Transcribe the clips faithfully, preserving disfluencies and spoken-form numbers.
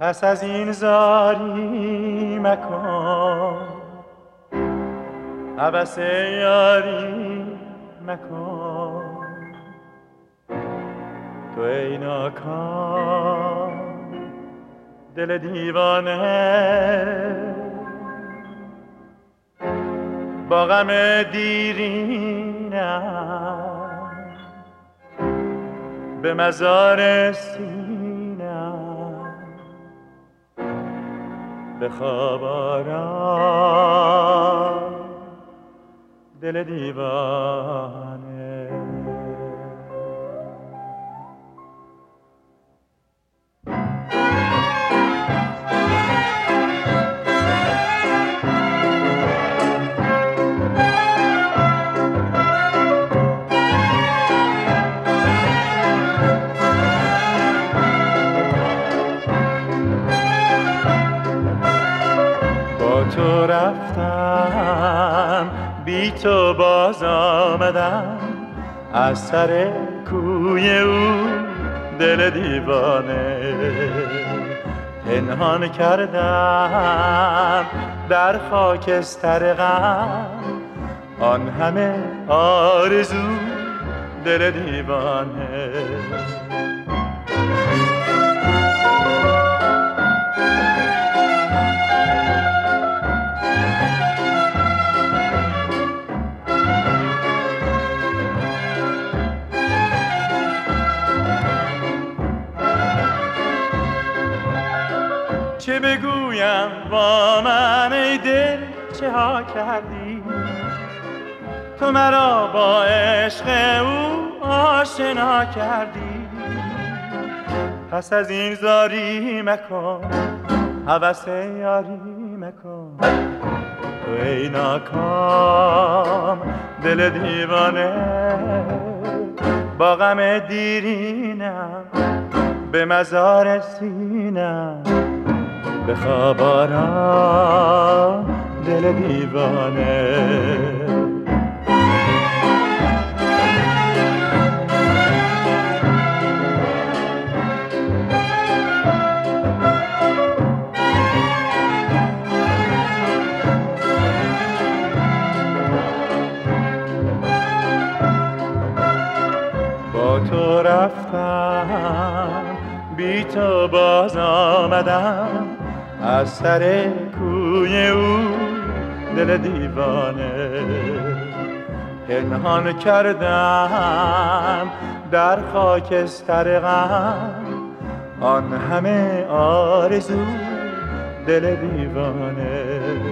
پس از این زاری مکن، هوس یاری مکن. تو ای ناکام دل دیوانه، با غم دیرینم به مزار سینم به خواب آرام دل دیوانه. تو رفتم بی تو باز آمدم، از سر کوی او دل دیوانه. پنهان کردم در خاکستر غم، آن همه آرزو دل دیوانه. چه بگویم با من ای دل چه ها کردی، تو مرا با عشق او آشنا کردی. پس از این زاری مکن، هوس یاری مکن. تو ای ناکام دل دیوانه، با غم دیرینم به مزار سینم به خواب آرام دل دیوانه. با تو رفتم بی تو باز آمدم، از سر کوی او دل دیوانه. پنهان کردم در خاکستر غم، آن همه آرزو دل دیوانه.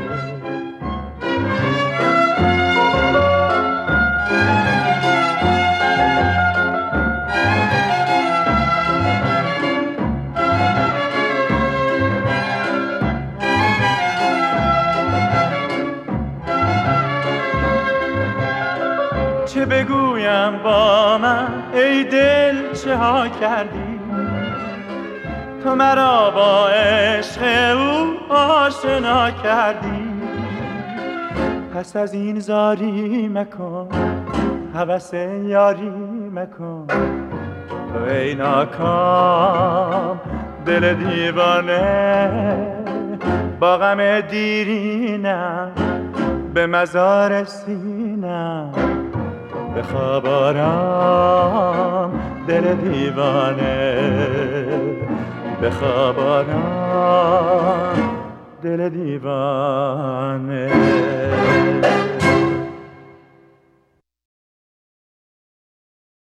چه بگویم با من ای دل چه ها کردی، تو مرا با عشق او آشنا کردی. پس از این زاری مکن، هوس یاری مکن. تو ای ناکام دل دیوانه، با غم دیرینم به مزار سینم به خواب آرام دل دیوانه. به خواب آرام دل دیوانه.